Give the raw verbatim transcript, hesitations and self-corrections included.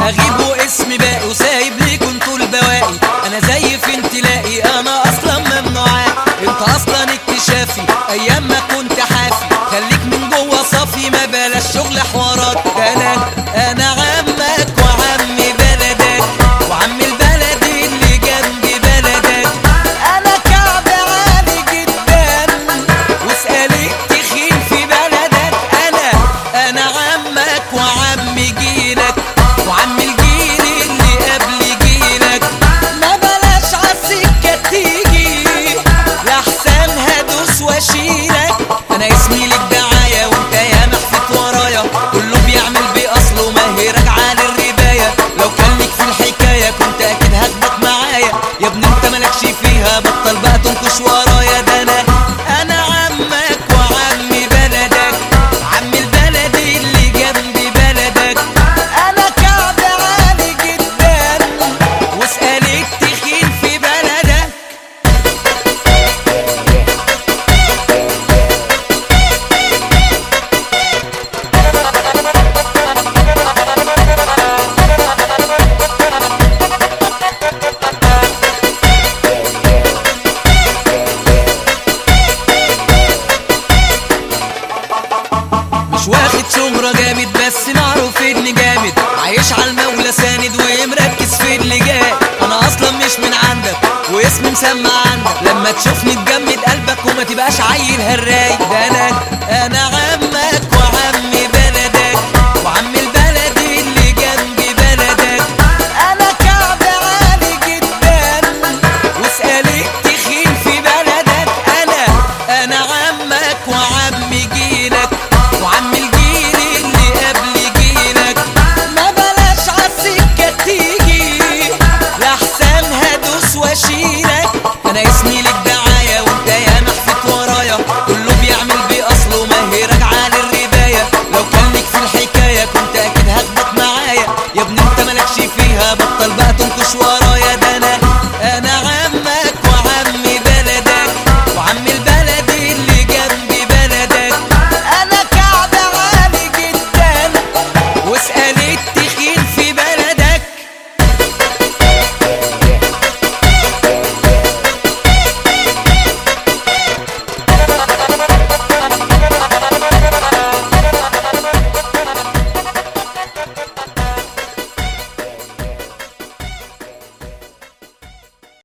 اغيب واسمي باقي وسايب ليكوا انتوا البواقي. انا زي فين تلاقي، انا اصلا ممنوعات، انت اصلا اكتشافي ايام ما كنت حافي. خليك من جوه صافي، ما بلاش شغل حوارات. انا انا عمك وعم بلدك، وعم البلد اللي جنب بلدك. انا كعب عالي جدا واسأل التخين في بلدك. انا انا عمك وعم جيلك، وعم الجيل اللي قبل جيلك. ما بلاش عالسكة تيجي لحسن هدوس واشيلك. انا اسمي لك دعاية وانت يا محفت ورايا، كله بيعمل باصله ما هي راجعة للرباية. لو كان ليك في الحكاية كنت اكيد هاخدك معايا يا ابني، انت مالكش فيها بطل بقى تنكش ورايا. ده انا انا عمك وعم بلدك، عم البلد اللي جنب بلدك. انا كعب عالي جدا واسأل التخين في بلدك. مش واخد شهرة جامد بس معروف اني جامد، عايش على المولى ساند ومركز في اللي جاي. انا اصلا مش من عندك واسمي مسمع عندك، لما تشوفني تجمد قلبك وما تبقاش عيل هراي. ده انا